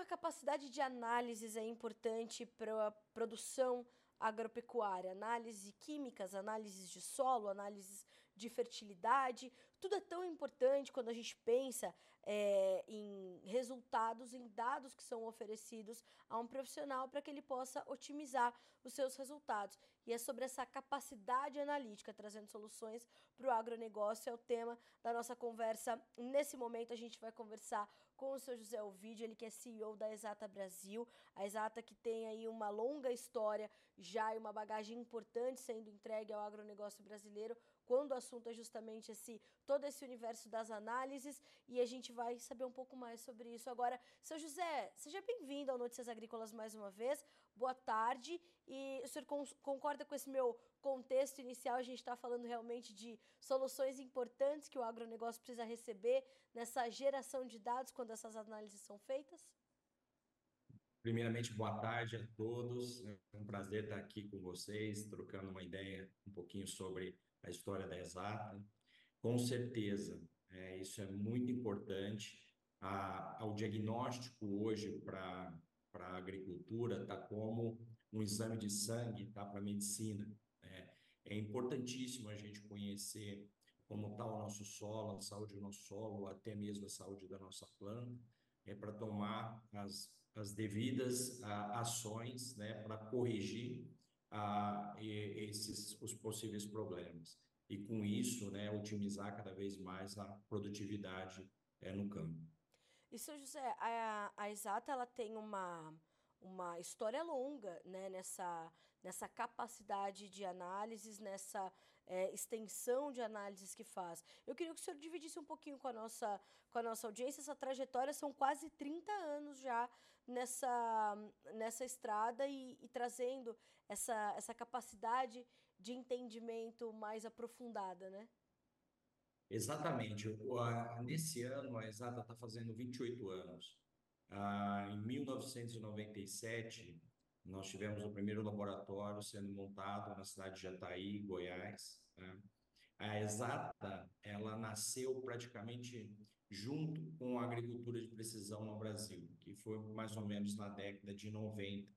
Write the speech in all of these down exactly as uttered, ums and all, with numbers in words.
a capacidade de análises é importante para a produção agropecuária? Análise químicas, análises de solo, análises de fertilidade, tudo é tão importante quando a gente pensa é, em resultados, em dados que são oferecidos a um profissional para que ele possa otimizar os seus resultados. E é sobre essa capacidade analítica, trazendo soluções para o agronegócio, é o tema da nossa conversa. Nesse momento a gente vai conversar com o seu José Ovidio, ele que é C E O da Exata Brasil, a Exata que tem aí uma longa história já e uma bagagem importante sendo entregue ao agronegócio brasileiro, quando o assunto é justamente esse, todo esse universo das análises, e a gente vai saber um pouco mais sobre isso agora. Seu José, seja bem-vindo ao Notícias Agrícolas mais uma vez, boa tarde, e o senhor concorda com esse meu contexto inicial? A gente está falando realmente de soluções importantes que o agronegócio precisa receber nessa geração de dados quando essas análises são feitas? Primeiramente, boa tarde a todos. É um prazer estar aqui com vocês, trocando uma ideia um pouquinho sobre a história da Exata. Com certeza, é, isso é muito importante. A, ao diagnóstico hoje para para a agricultura está como um exame de sangue, tá, para a medicina, né? É importantíssimo a gente conhecer como está o nosso solo, a saúde do nosso solo, até mesmo a saúde da nossa planta, é para tomar as, as devidas ah, ações, né, para corrigir ah, e- esses os possíveis problemas. E com isso, né, otimizar cada vez mais a produtividade é, no campo. E, seu José, a, a Exata ela tem uma, uma história longa, né, nessa, nessa capacidade de análises, nessa é, extensão de análises que faz. Eu queria que o senhor dividisse um pouquinho com a nossa, com a nossa audiência. Essa trajetória são quase trinta anos já nessa, nessa estrada e, e trazendo essa, essa capacidade de entendimento mais aprofundada, né? Exatamente. O- a- Nesse ano, a Exata está fazendo vinte e oito anos. Ah, em mil novecentos e noventa e sete, nós tivemos o primeiro laboratório sendo montado na cidade de Jataí, Goiás, né? A Exata, ela nasceu praticamente junto com a agricultura de precisão no Brasil, que foi mais ou menos na década de noventa.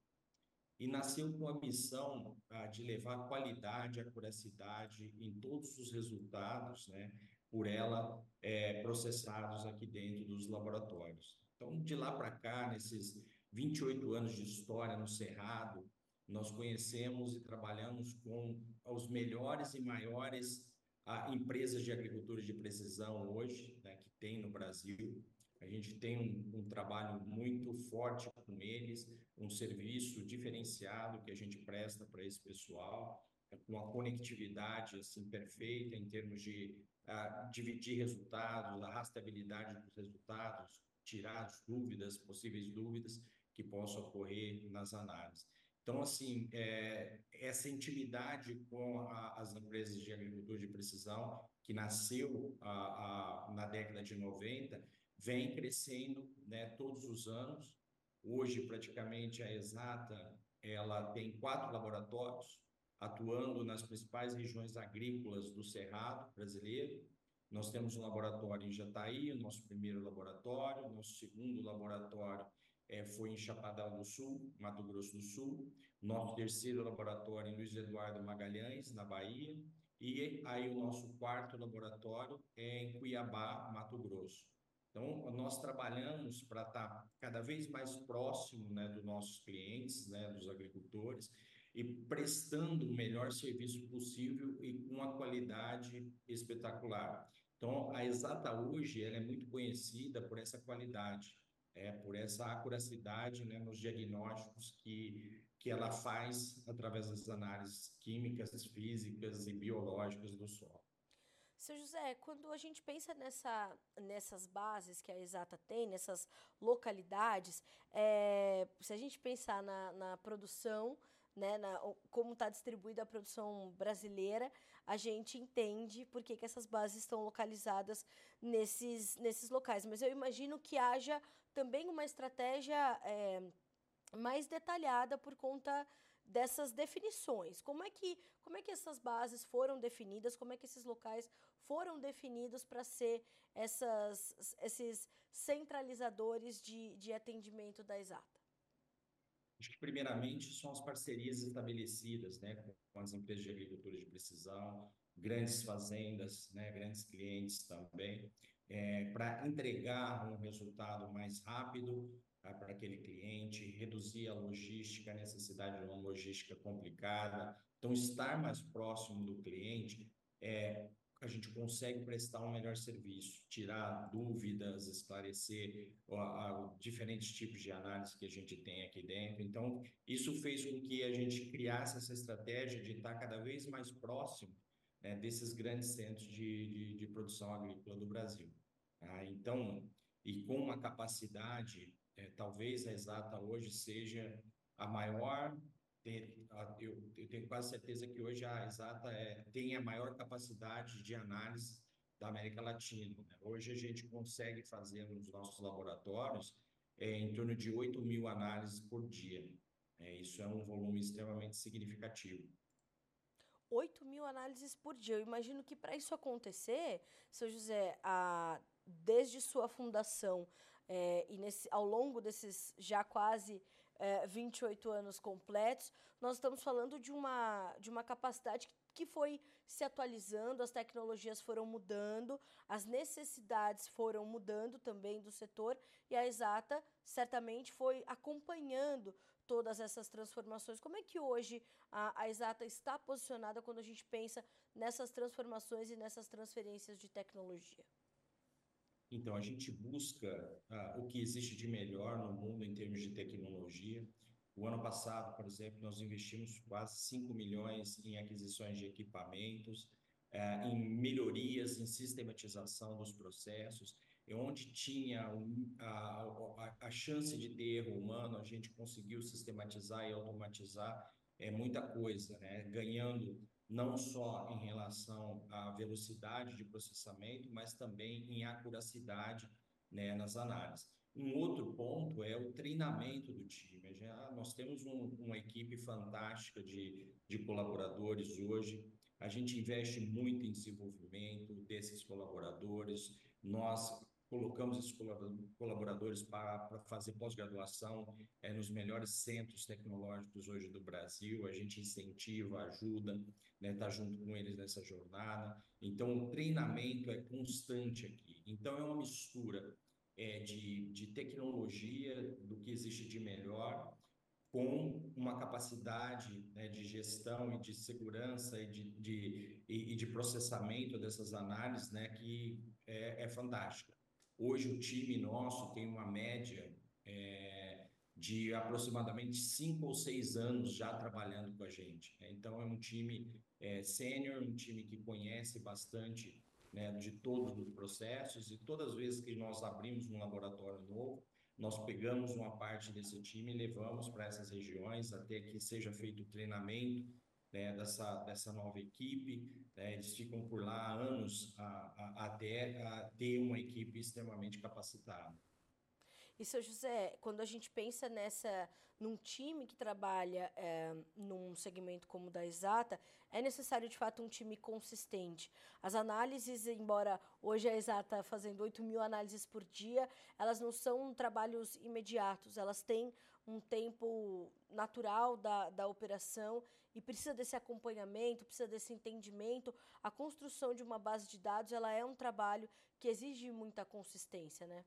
E nasceu com a missão ah, de levar qualidade, acuracidade em todos os resultados, né, por ela eh, processados aqui dentro dos laboratórios. Então, de lá para cá, nesses vinte e oito anos de história no Cerrado, nós conhecemos e trabalhamos com os melhores e maiores ah, empresas de agricultura de precisão hoje, né, que tem no Brasil. A gente tem um, um trabalho muito forte com eles, um serviço diferenciado que a gente presta para esse pessoal, é, com uma conectividade assim perfeita em termos de ah, dividir resultados, a rastreabilidade dos resultados, tirar as dúvidas, possíveis dúvidas que possam ocorrer nas análises. Então, assim, é, essa intimidade com a, as empresas de agricultura de precisão, que nasceu a, a, na década de noventa, vem crescendo, né, todos os anos. Hoje, praticamente, a Exata, ela tem quatro laboratórios atuando nas principais regiões agrícolas do Cerrado brasileiro. Nós temos um laboratório em Jataí, o nosso primeiro laboratório. Nosso segundo laboratório eh, foi em Chapadão do Sul, Mato Grosso do Sul. Nosso terceiro laboratório em Luiz Eduardo Magalhães, na Bahia. E aí o nosso quarto laboratório é em Cuiabá, Mato Grosso. Então, nós trabalhamos para estar cada vez mais próximo, né, dos nossos clientes, né, dos agricultores, e prestando o melhor serviço possível e com uma qualidade espetacular. Então, a Exata hoje ela é muito conhecida por essa qualidade, é, por essa acuracidade, né, nos diagnósticos que, que ela faz através das análises químicas, físicas e biológicas do solo. Seu José, quando a gente pensa nessa, nessas bases que a Exata tem, nessas localidades, é, se a gente pensar na, na produção, né, na, o- como está distribuída a produção brasileira, a gente entende por que, que essas bases estão localizadas nesses, nesses locais. Mas eu imagino que haja também uma estratégia é, mais detalhada por conta dessas definições. Como é que, como é que essas bases foram definidas? Como é que esses locais foram definidos para ser essas, esses centralizadores de, de atendimento da Exata? Acho que, primeiramente, são as parcerias estabelecidas, né, com as empresas de agricultura de precisão, grandes fazendas, né, grandes clientes também, é, para entregar um resultado mais rápido ah, para aquele cliente, reduzir a logística, a necessidade de uma logística complicada. Então, estar mais próximo do cliente é a gente consegue prestar um melhor serviço, tirar dúvidas, esclarecer ó, ó, diferentes tipos de análise que a gente tem aqui dentro. Então, isso fez com que a gente criasse essa estratégia de estar cada vez mais próximo, né, desses grandes centros de, de, de produção agrícola do Brasil. Ah, então, e com uma capacidade, é, talvez a Exata hoje seja a maior. Eu, eu tenho quase certeza que hoje a Exata é, tem a maior capacidade de análise da América Latina, né? Hoje a gente consegue fazer nos nossos laboratórios é, em torno de oito mil análises por dia. É, isso é um volume extremamente significativo. oito mil análises por dia. Eu imagino que para isso acontecer, seu José, a, desde sua fundação é, e nesse, ao longo desses já quase é, vinte e oito anos completos, nós estamos falando de uma, de uma capacidade que, que foi se atualizando, as tecnologias foram mudando, as necessidades foram mudando também do setor, e a Exata certamente foi acompanhando todas essas transformações. Como é que hoje a, a Exata está posicionada quando a gente pensa nessas transformações e nessas transferências de tecnologia? Então, a gente busca ah, o que existe de melhor no mundo em termos de tecnologia. O ano passado, por exemplo, nós investimos quase cinco milhões em aquisições de equipamentos, eh, em melhorias, em sistematização dos processos. E onde tinha um, a, a, a chance de ter erro humano, a gente conseguiu sistematizar e automatizar é, muita coisa, né? Ganhando não só em relação à velocidade de processamento, mas também em acuracidade, né, nas análises. Um outro ponto é o treinamento do time. Já nós temos um, uma equipe fantástica de, de colaboradores hoje. A gente investe muito em desenvolvimento desses colaboradores. Nós colocamos esses colaboradores para, para fazer pós-graduação é, nos melhores centros tecnológicos hoje do Brasil. A gente incentiva, ajuda, né, tá junto com eles nessa jornada. Então, o treinamento é constante aqui. Então, é uma mistura é, de, de tecnologia, do que existe de melhor, com uma capacidade, né, de gestão e de segurança e de, de, e, e de processamento dessas análises, né, que é, é fantástica. Hoje, o time nosso tem uma média é, de aproximadamente cinco ou seis anos já trabalhando com a gente, né? Então, é um time é, sênior, um time que conhece bastante, né, de todos os processos, e todas as vezes que nós abrimos um laboratório novo, nós pegamos uma parte desse time e levamos para essas regiões até que seja feito o treinamento, né, dessa, dessa nova equipe, né? Eles ficam por lá há anos a, a, até a ter uma equipe extremamente capacitada. E, seu José, quando a gente pensa nessa, num time que trabalha é, num segmento como o da Exata, é necessário, de fato, um time consistente. As análises, embora hoje a Exata fazendo oito mil análises por dia, elas não são trabalhos imediatos, elas têm um tempo natural da, da operação e precisa desse acompanhamento, precisa desse entendimento. A construção de uma base de dados, ela é um trabalho que exige muita consistência, né?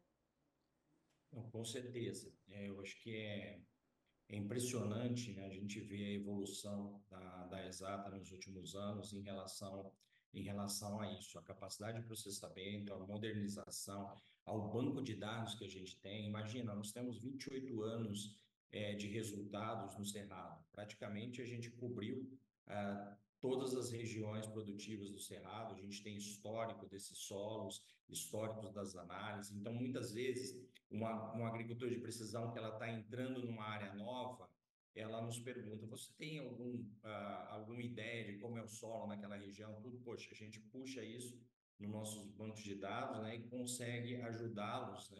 Não, com certeza. É, eu acho que é, é impressionante, né, a gente ver a evolução da, da Exata nos últimos anos em relação, em relação a isso, a capacidade de processamento, a modernização, ao banco de dados que a gente tem. Imagina, nós temos vinte e oito anos é, de resultados no Cerrado. Praticamente a gente cobriu ah, todas as regiões produtivas do Cerrado, a gente tem histórico desses solos, históricos das análises. Então, muitas vezes, uma, um agricultor de precisão que ela está entrando numa área nova, ela nos pergunta: você tem algum, uh, alguma ideia de como é o solo naquela região? Tudo, poxa, a gente puxa isso nos nossos bancos de dados, né, e consegue ajudá-los, né,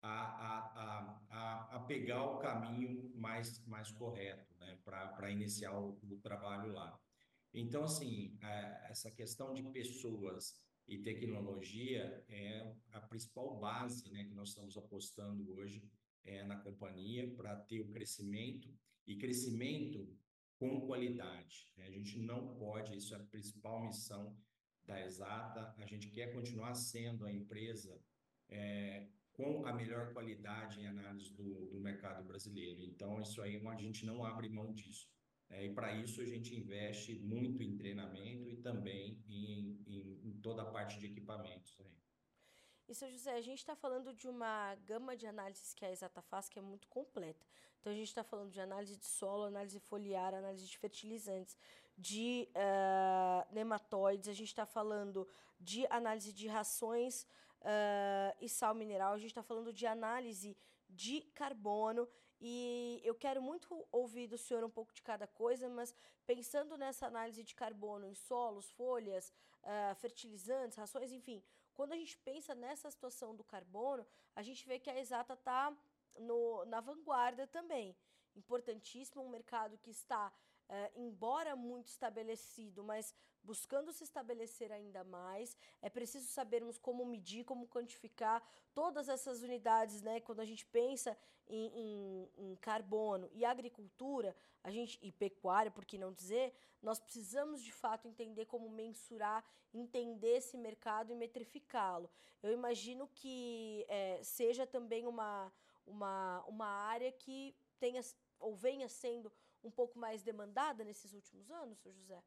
a, a, a, a, a pegar o caminho mais, mais correto, né, para iniciar o, o trabalho lá. Então, assim, a, essa questão de pessoas e tecnologia é a principal base, né, que nós estamos apostando hoje é, na companhia para ter o crescimento e crescimento com qualidade, né? A gente não pode, isso é a principal missão da Exata, a gente quer continuar sendo a empresa é, com a melhor qualidade em análise do, do mercado brasileiro. Então, isso aí a gente não abre mão disso. É, e para isso a gente investe muito em treinamento e também em, em, em toda a parte de equipamentos, né? E, seu José, a gente está falando de uma gama de análises que a Exata faz que é muito completa. Então, a gente está falando de análise de solo, análise foliar, análise de fertilizantes, de uh, nematóides, a gente está falando de análise de rações uh, e sal mineral, a gente está falando de análise de carbono. E eu quero muito ouvir do senhor um pouco de cada coisa, mas pensando nessa análise de carbono em solos, folhas, uh, fertilizantes, rações, enfim, quando a gente pensa nessa situação do carbono, a gente vê que a Exata está na vanguarda também. Importantíssimo, um mercado que está, eh, embora muito estabelecido, mas buscando se estabelecer ainda mais. É preciso sabermos como medir, como quantificar todas essas unidades, né? Quando a gente pensa em, em, em carbono e agricultura, a gente, e pecuária, por que não dizer, nós precisamos de fato entender como mensurar, entender esse mercado e metrificá-lo. Eu imagino que é, seja também uma, uma, uma área que tenha ou venha sendo um pouco mais demandada nesses últimos anos, seu José?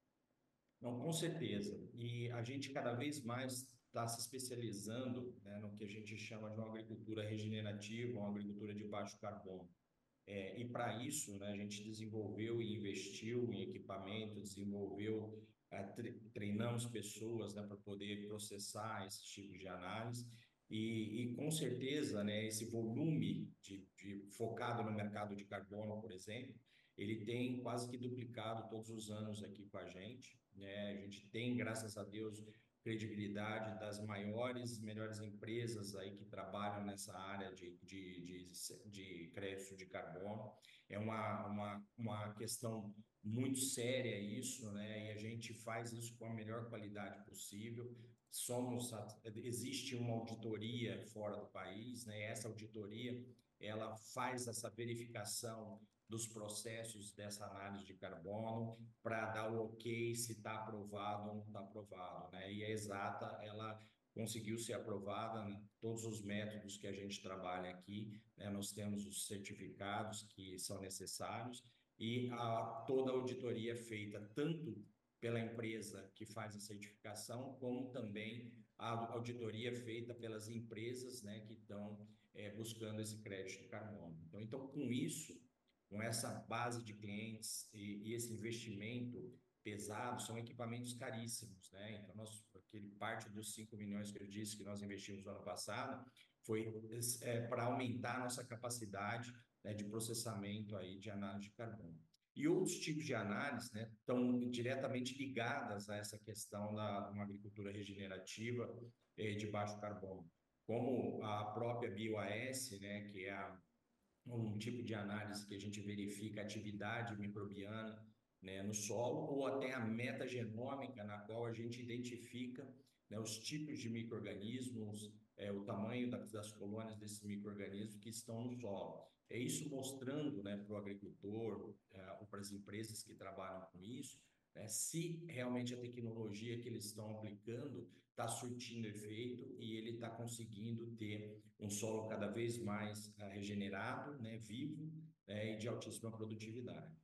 Não, com certeza. E a gente cada vez mais está se especializando, né, no que a gente chama de uma agricultura regenerativa, uma agricultura de baixo carbono. É, e para isso, né, a gente desenvolveu e investiu em equipamento, desenvolveu, é, tre treinamos pessoas, né, para poder processar esse tipo de análise. E, e com certeza, né, esse volume de, de focado no mercado de carbono, por exemplo, ele tem quase que duplicado todos os anos aqui com a gente, né? A gente tem, graças a Deus, credibilidade das maiores, melhores empresas aí que trabalham nessa área de, de, de, de crédito de carbono. É uma, uma, uma questão muito séria isso, né? E a gente faz isso com a melhor qualidade possível. Somos, existe uma auditoria fora do país, né? Essa auditoria, ela faz essa verificação dos processos dessa análise de carbono para dar o ok se está aprovado ou não está aprovado, né? E a Exata, ela conseguiu ser aprovada, né? Todos os métodos que a gente trabalha aqui, né? Nós temos os certificados que são necessários e a, toda a auditoria é feita tanto pela empresa que faz a certificação, como também a auditoria feita pelas empresas, né, que estão é, buscando esse crédito de carbono. Então, então, com isso, com essa base de clientes e, e esse investimento pesado, são equipamentos caríssimos, né? Então, nós, aquele parte dos cinco milhões que eu disse que nós investimos no ano passado foi é, para aumentar a nossa capacidade, né, de processamento aí de análise de carbono. E outros tipos de análise, né, estão diretamente ligadas a essa questão da uma agricultura regenerativa eh, de baixo carbono, como a própria BioAS, né, que é a um tipo de análise que a gente verifica a atividade microbiana, né, no solo, ou até a metagenômica, na qual a gente identifica, né, os tipos de micro-organismos, é, o tamanho da, das colônias desses micro-organismos que estão no solo. É isso mostrando, né, para o agricultor, é, ou para as empresas que trabalham com isso, né, se realmente a tecnologia que eles estão aplicando está surtindo efeito e ele está conseguindo ter um solo cada vez mais uh, regenerado, né, vivo, né, e de altíssima produtividade.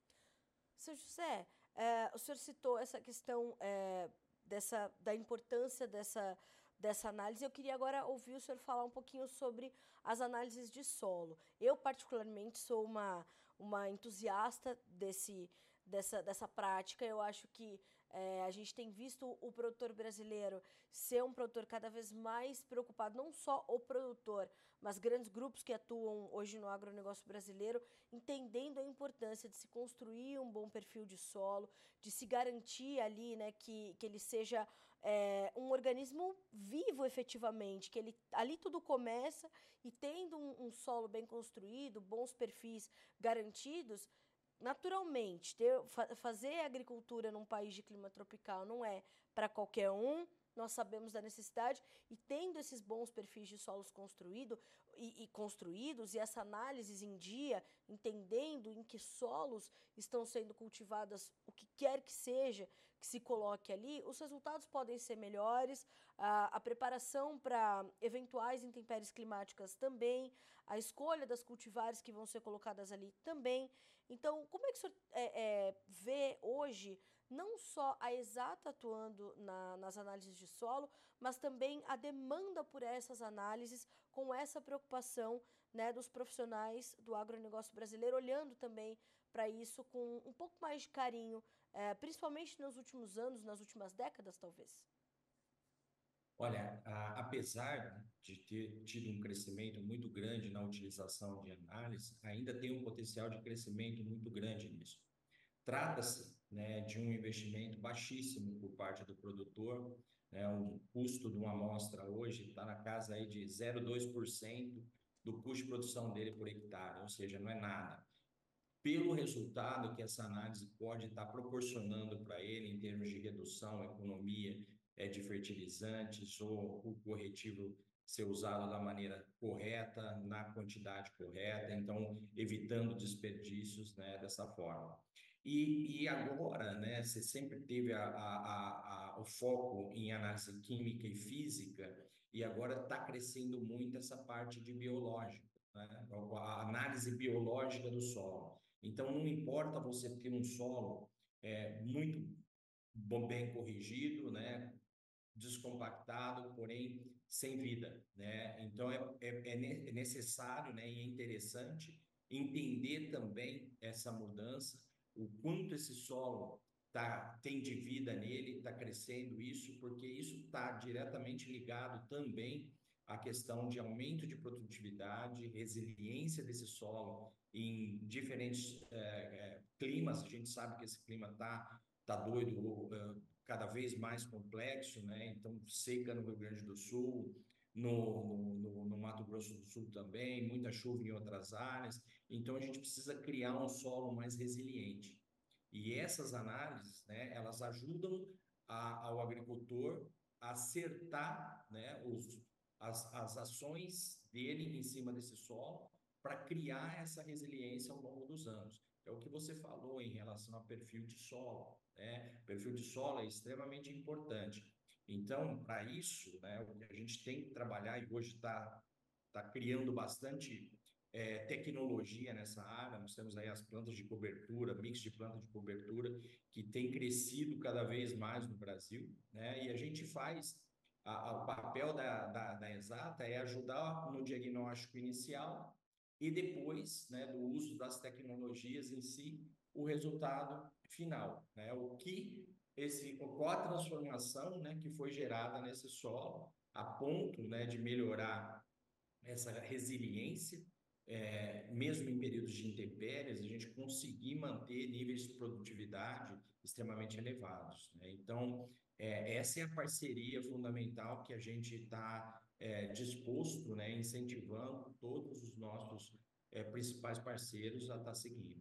Seu José, é, o senhor citou essa questão é, dessa, da importância dessa, dessa análise. Eu queria agora ouvir o senhor falar um pouquinho sobre as análises de solo. Eu, particularmente, sou uma, uma entusiasta desse, dessa, dessa prática. Eu acho que É, a gente tem visto o produtor brasileiro ser um produtor cada vez mais preocupado, não só o produtor, mas grandes grupos que atuam hoje no agronegócio brasileiro, entendendo a importância de se construir um bom perfil de solo, de se garantir ali, né, que, que ele seja é, um organismo vivo efetivamente, que ele, ali tudo começa e tendo um, um solo bem construído, bons perfis garantidos, naturalmente, ter, fa fazer agricultura num país de clima tropical não é para qualquer um, nós sabemos da necessidade, e tendo esses bons perfis de solos construído, e, e construídos, e essa análise em dia, entendendo em que solos estão sendo cultivadas, o que quer que seja que se coloque ali, os resultados podem ser melhores, a, a preparação para eventuais intempéries climáticas também, a escolha das cultivares que vão ser colocadas ali também. Então, como é que o senhor é, é, vê hoje não só a Exata atuando na, nas análises de solo, mas também a demanda por essas análises, com essa preocupação, né, dos profissionais do agronegócio brasileiro, olhando também para isso com um pouco mais de carinho, é, principalmente nos últimos anos, nas últimas décadas, talvez? Olha, a- apesar de ter tido um crescimento muito grande na utilização de análise, ainda tem um potencial de crescimento muito grande nisso. Trata-se, né, de um investimento baixíssimo por parte do produtor, né, um custo de uma amostra hoje está na casa aí de zero vírgula dois por cento do custo de produção dele por hectare, ou seja, não é nada. Pelo resultado que essa análise pode estar proporcionando para ele em termos de redução, economia é, de fertilizantes ou o corretivo ser usado da maneira correta, na quantidade correta, então evitando desperdícios, né, dessa forma. E, e agora, né, você sempre teve a, a, a, o foco em análise química e física, e agora está crescendo muito essa parte de biológica, né, a análise biológica do solo. Então, não importa você ter um solo é, muito bom, bem corrigido, né, descompactado, porém sem vida, né? Então, é, é, é necessário, né, e é interessante entender também essa mudança, o quanto esse solo tá, tem de vida nele, está crescendo isso, porque isso está diretamente ligado também à questão de aumento de produtividade, resiliência desse solo em diferentes é, é, climas. A gente sabe que esse clima tá tá doido, é, cada vez mais complexo, né? Então, seca no Rio Grande do Sul, no, no, no Mato Grosso do Sul também, muita chuva em outras áreas. Então, a gente precisa criar um solo mais resiliente. E essas análises, né, elas ajudam a, ao agricultor a acertar, né, os, as, as ações dele em cima desse solo para criar essa resiliência ao longo dos anos. É o que você falou em relação ao perfil de solo, né? O perfil de solo é extremamente importante. Então, para isso, né, o que a gente tem que trabalhar e hoje está tá criando bastante é, tecnologia nessa área. Nós temos aí as plantas de cobertura, mix de plantas de cobertura, que tem crescido cada vez mais no Brasil, né? E a gente faz, a, a, o papel da, da, da Exata é ajudar no diagnóstico inicial e depois, né, do uso das tecnologias em si, o resultado final, né? O que esse, qual a transformação, né, que foi gerada nesse solo, a ponto, né, de melhorar essa resiliência, é, mesmo em períodos de intempéries, a gente conseguir manter níveis de produtividade extremamente elevados, né? Então, é, essa é a parceria fundamental que a gente está é, disposto, né, incentivando todos os nossos é, principais parceiros a estar tá seguindo.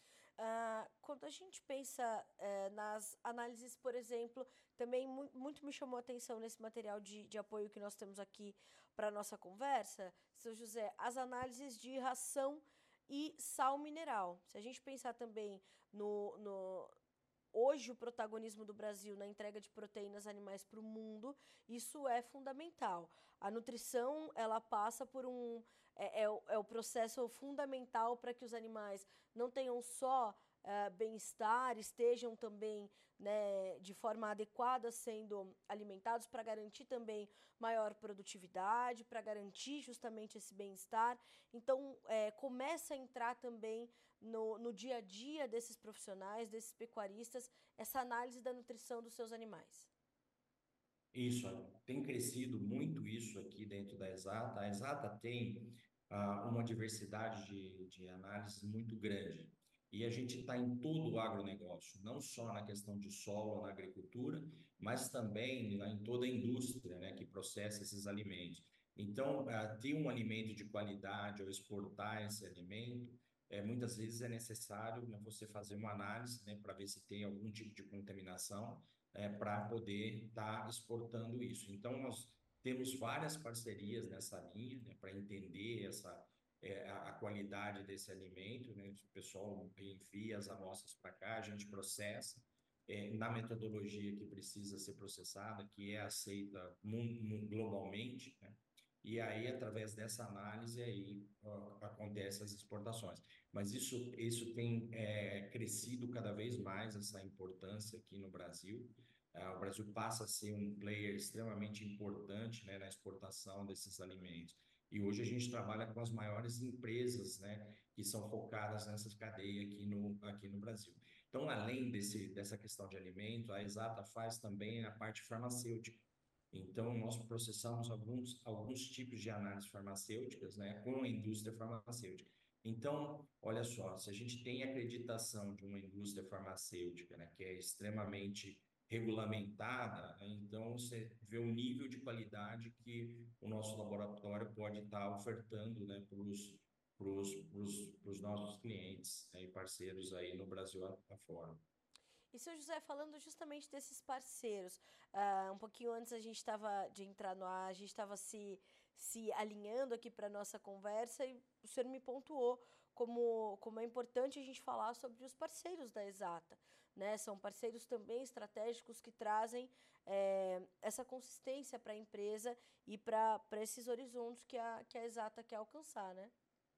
Ah, quando a gente pensa eh, nas análises, por exemplo, também mu muito me chamou a atenção nesse material de, de apoio que nós temos aqui para a nossa conversa, seu José, as análises de ração e sal mineral. Se a gente pensar também no, no, hoje o protagonismo do Brasil na entrega de proteínas animais para o mundo, isso é fundamental. A nutrição, ela passa por um... É, é, o, é o processo fundamental para que os animais não tenham só uh, bem-estar, estejam também, né, de forma adequada sendo alimentados, para garantir também maior produtividade, para garantir justamente esse bem-estar. Então, é, começa a entrar também no, no dia a dia desses profissionais, desses pecuaristas, essa análise da nutrição dos seus animais. Isso, tem crescido muito isso aqui dentro da Exata. A Exata tem ah, uma diversidade de, de análises muito grande. E a gente está em todo o agronegócio, não só na questão de solo, na agricultura, mas também em toda a indústria, né, que processa esses alimentos. Então, ah, ter um alimento de qualidade ou exportar esse alimento, é, muitas vezes é necessário, né, você fazer uma análise, né, para ver se tem algum tipo de contaminação, é, para poder estar tá exportando isso. Então, nós temos várias parcerias nessa linha, né, para entender essa, é, a, a qualidade desse alimento, né? O pessoal envia as amostras para cá, a gente processa, é, na metodologia que precisa ser processada, que é aceita globalmente, né? E aí, através dessa análise, aí ó, acontecem as exportações. Mas isso, isso tem é, crescido cada vez mais, essa importância aqui no Brasil. Ah, o Brasil passa a ser um player extremamente importante, né, na exportação desses alimentos. E hoje a gente trabalha com as maiores empresas, né, que são focadas nessa cadeia aqui no, aqui no Brasil. Então, além desse, dessa questão de alimento, a Exata faz também a parte farmacêutica. Então, nós processamos alguns, alguns tipos de análises farmacêuticas, né, com a indústria farmacêutica. Então, olha só, se a gente tem acreditação de uma indústria farmacêutica, né, que é extremamente regulamentada, né, então você vê o nível de qualidade que o nosso laboratório pode estar ofertando, né, para os nossos clientes, né, e parceiros aí no Brasil afora. E, seu José, falando justamente desses parceiros, uh, um pouquinho antes a gente estava de entrar no ar, a gente estava se, se alinhando aqui para a nossa conversa e o senhor me pontuou como, como é importante a gente falar sobre os parceiros da Exata, né? São parceiros também estratégicos que trazem é, essa consistência para a empresa e para esses horizontes que a, que a Exata quer alcançar, né?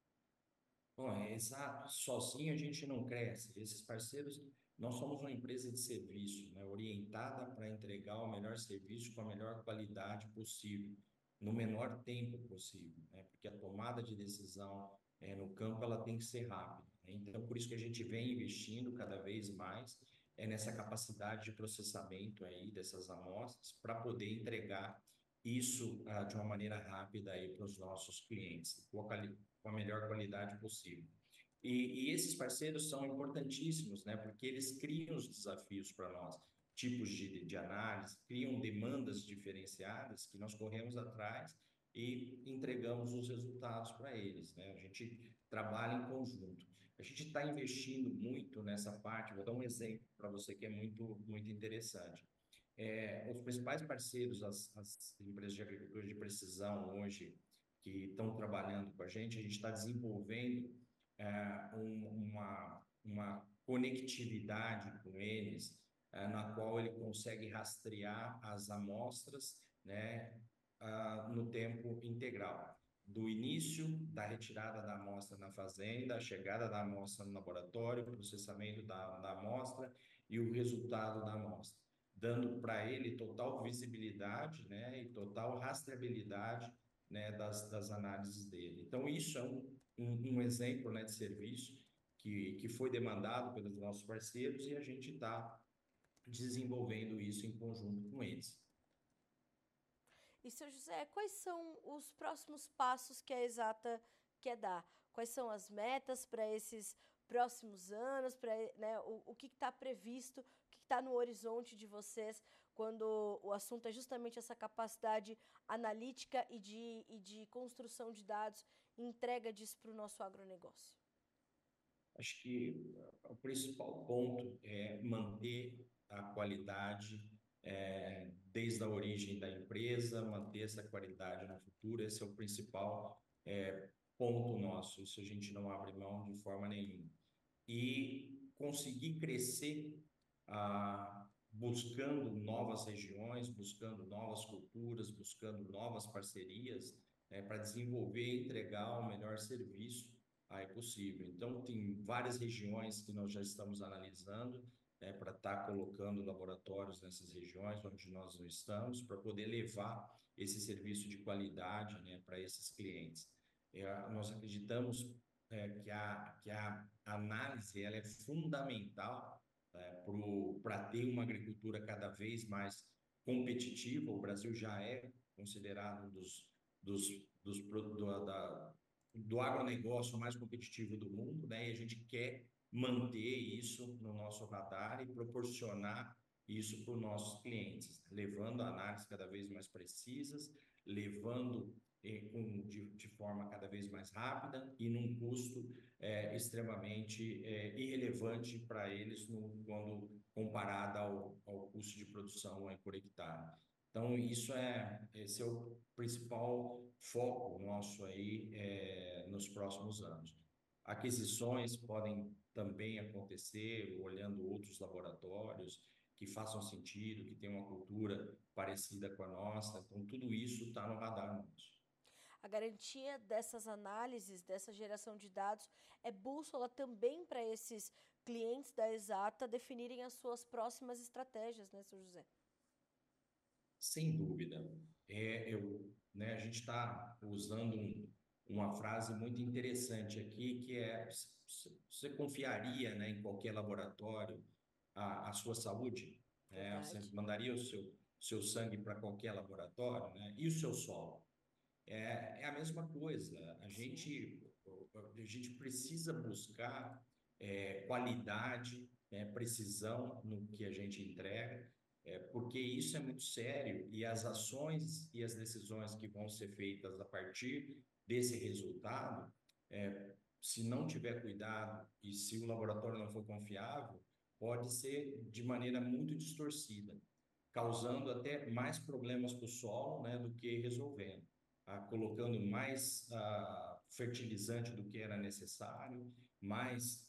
Bom, é exato. Sozinho a gente não cresce. Esses parceiros, nós somos uma empresa de serviço, né, orientada para entregar o melhor serviço com a melhor qualidade possível, no menor tempo possível, né, porque a tomada de decisão é, no campo ela tem que ser rápida, né? Então, por isso que a gente vem investindo cada vez mais é nessa capacidade de processamento aí dessas amostras para poder entregar isso ah, de uma maneira rápida aí para os nossos clientes, com a melhor qualidade possível. E, e esses parceiros são importantíssimos, né? Porque eles criam os desafios para nós, tipos de, de análise, criam demandas diferenciadas que nós corremos atrás e entregamos os resultados para eles, né? A gente trabalha em conjunto. A gente está investindo muito nessa parte. Vou dar um exemplo para você que é muito, muito interessante. É, os principais parceiros, as, as empresas de agricultura de precisão hoje, que estão trabalhando com a gente, a gente está desenvolvendo é, um, uma, uma conectividade com eles, é, na qual ele consegue rastrear as amostras, né, ah, no tempo integral. Do início da retirada da amostra na fazenda, a chegada da amostra no laboratório, o processamento da, da amostra e o resultado da amostra, dando para ele total visibilidade, né, e total rastreabilidade, né, das, das análises dele. Então, isso é um, um, um exemplo, né, de serviço que, que foi demandado pelos nossos parceiros e a gente está desenvolvendo isso em conjunto com eles. E, seu José, quais são os próximos passos que a Exata quer dar? Quais são as metas para esses próximos anos? Pra, né, o, o que está previsto, o que está no horizonte de vocês quando o assunto é justamente essa capacidade analítica e de, e de construção de dados e entrega disso para o nosso agronegócio? Acho que o principal ponto é manter a qualidade é, desde a origem da empresa, manter essa qualidade no futuro. Esse é o principal é, ponto nosso. Isso a gente não abre mão de forma nenhuma. E conseguir crescer ah, buscando novas regiões, buscando novas culturas, buscando novas parcerias, né, para desenvolver e entregar o melhor serviço Ah, é possível. Então, tem várias regiões que nós já estamos analisando, né, para estar colocando laboratórios nessas regiões onde nós não estamos, para poder levar esse serviço de qualidade, né, para esses clientes. É, nós acreditamos, é, que a, que a análise ela é fundamental, né, para ter uma agricultura cada vez mais competitiva. O Brasil já é considerado um dos, dos, dos, pro- do, da, do agronegócio mais competitivo do mundo, né? E a gente quer manter isso no nosso radar e proporcionar isso para os nossos clientes, levando análises cada vez mais precisas, levando eh, com, de, de forma cada vez mais rápida e num custo eh, extremamente eh, irrelevante para eles no, quando comparado ao, ao custo de produção aí por hectare. Então, isso é, esse é o principal foco nosso aí é, nos próximos anos. Aquisições podem também acontecer, olhando outros laboratórios que façam sentido, que tenham uma cultura parecida com a nossa. Então, tudo isso está no radar nosso. A garantia dessas análises, dessa geração de dados, é bússola também para esses clientes da Exata definirem as suas próximas estratégias, né, seu José? Sem dúvida. É, eu, né, a gente está usando um, uma frase muito interessante aqui, que é: você confiaria, né, em qualquer laboratório a, a sua saúde? É, você Verdade. mandaria o seu, seu sangue para qualquer laboratório, né? E o seu solo? É, é a mesma coisa. A Sim. gente, a gente precisa buscar é, qualidade, né, precisão no que a gente entrega, é, porque isso é muito sério e as ações e as decisões que vão ser feitas a partir desse resultado, é, se não tiver cuidado e se o laboratório não for confiável, pode ser de maneira muito distorcida, causando até mais problemas para o solo, né, do que resolvendo, ah, colocando mais ah, fertilizante do que era necessário, mais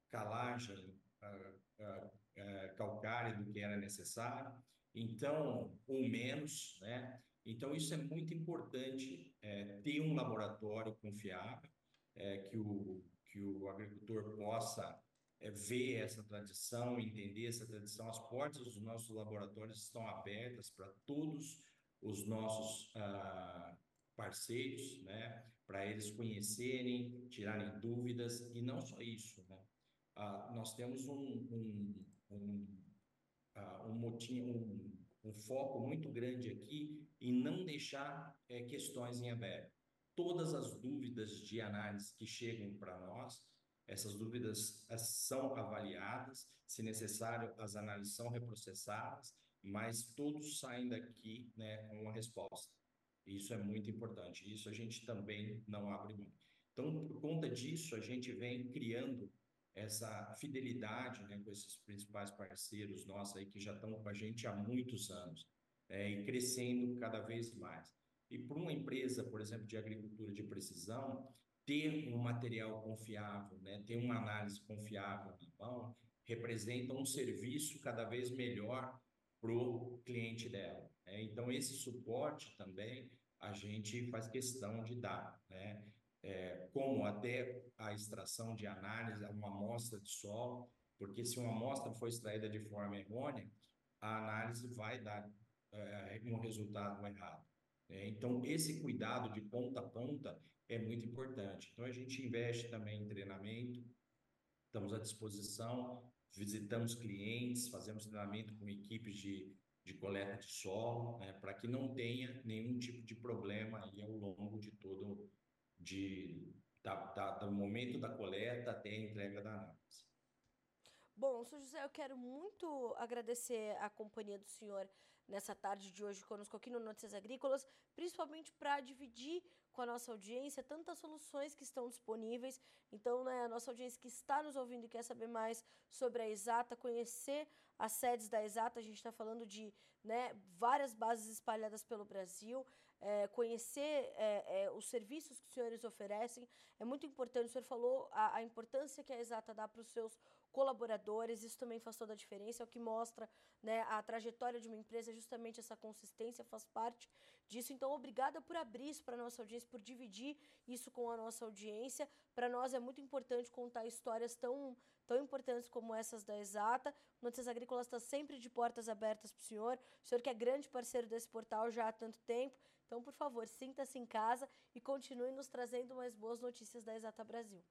calagem ah, ah, ah, calcária do que era necessário, então, ou menos, né? Então, isso é muito importante, é, ter um laboratório confiável, é, que o, que o agricultor possa é, ver essa tradição, entender essa tradição. As portas dos nossos laboratórios estão abertas para todos os nossos ah, parceiros, né? Para eles conhecerem, tirarem dúvidas, e não só isso, né? Ah, nós temos um, um, um, ah, um motim, um, um foco muito grande aqui em não deixar eh, questões em aberto. Todas as dúvidas de análise que chegam para nós, essas dúvidas eh, são avaliadas, se necessário, as análises são reprocessadas, mas todos saem daqui, né, com uma resposta. Isso é muito importante, isso a gente também não abre mão. Então, por conta disso, a gente vem criando essa fidelidade, né, com esses principais parceiros nossos aí que já estão com a gente há muitos anos, é, e crescendo cada vez mais. E para uma empresa, por exemplo, de agricultura de precisão, ter um material confiável, né, ter uma análise confiável na mão, representa um serviço cada vez melhor para o cliente dela, né? Então, esse suporte também a gente faz questão de dar, né? É, como até a extração de análise, uma amostra de solo, porque se uma amostra for extraída de forma errônea, a análise vai dar é, um resultado errado. É, então, esse cuidado de ponta a ponta é muito importante. Então, a gente investe também em treinamento, estamos à disposição, visitamos clientes, fazemos treinamento com equipes de, de coleta de solo, né, para que não tenha nenhum tipo de problema aí ao longo de todo, de, da, da, do momento da coleta até a entrega da análise. Bom, seu José, eu quero muito agradecer a companhia do senhor nessa tarde de hoje conosco aqui no Notícias Agrícolas, principalmente para dividir com a nossa audiência tantas soluções que estão disponíveis. Então, né, a nossa audiência que está nos ouvindo e quer saber mais sobre a Exata, conhecer as sedes da Exata, a gente está falando de, né, várias bases espalhadas pelo Brasil, é, conhecer é, é, os serviços que os senhores oferecem. É muito importante, o senhor falou a, a importância que a Exata dá para os seus colaboradores, isso também faz toda a diferença, é o que mostra, né, a trajetória de uma empresa, justamente essa consistência faz parte disso. Então, obrigada por abrir isso para a nossa audiência, por dividir isso com a nossa audiência. Para nós é muito importante contar histórias tão, tão importantes como essas da Exata. Notícias Agrícolas está sempre de portas abertas para o senhor, o senhor que é grande parceiro desse portal já há tanto tempo. Então, por favor, sinta-se em casa e continue nos trazendo mais boas notícias da Exata Brasil.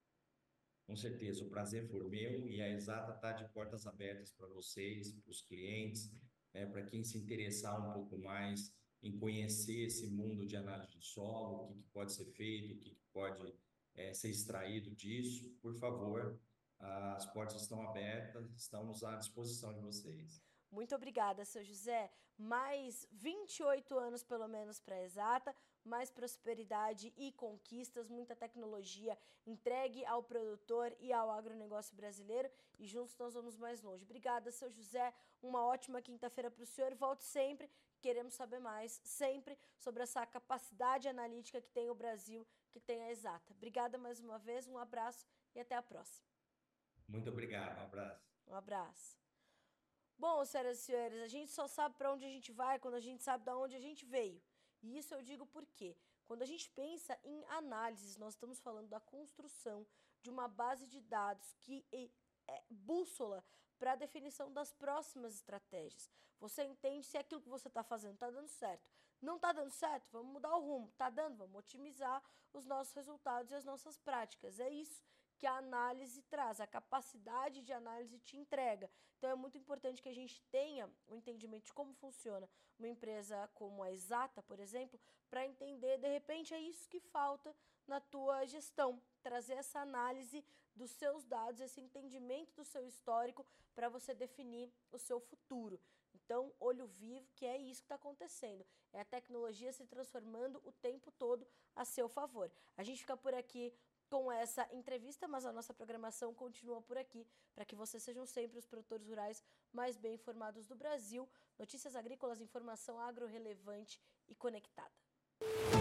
Com certeza, o prazer foi meu e a Exata está de portas abertas para vocês, para os clientes, né, para quem se interessar um pouco mais em conhecer esse mundo de análise de solo, o que, que pode ser feito, o que, que pode é, ser extraído disso. Por favor, as portas estão abertas, estamos à disposição de vocês. Muito obrigada, seu José. Mais vinte e oito anos, pelo menos, para a Exata, mais prosperidade e conquistas, muita tecnologia entregue ao produtor e ao agronegócio brasileiro, e juntos nós vamos mais longe. Obrigada, seu José. Uma ótima quinta-feira para o senhor. Volte sempre. Queremos saber mais, sempre, sobre essa capacidade analítica que tem o Brasil, que tem a Exata. Obrigada mais uma vez, um abraço e até a próxima. Muito obrigado, um abraço. Um abraço. Bom, senhoras e senhores, a gente só sabe para onde a gente vai quando a gente sabe de onde a gente veio. E isso eu digo porque, quando a gente pensa em análises, nós estamos falando da construção de uma base de dados que é, é bússola para a definição das próximas estratégias. Você entende se aquilo que você está fazendo está dando certo. Não está dando certo? Vamos mudar o rumo. Está dando? Vamos otimizar os nossos resultados e as nossas práticas. É isso que a análise traz, a capacidade de análise te entrega. Então, é muito importante que a gente tenha o entendimento de como funciona uma empresa como a Exata, por exemplo, para entender, de repente, é isso que falta na tua gestão, trazer essa análise dos seus dados, esse entendimento do seu histórico para você definir o seu futuro. Então, olho vivo, que é isso que está acontecendo. É a tecnologia se transformando o tempo todo a seu favor. A gente fica por aqui com essa entrevista, mas a nossa programação continua por aqui, para que vocês sejam sempre os produtores rurais mais bem informados do Brasil. Notícias agrícolas, informação agro relevante e conectada.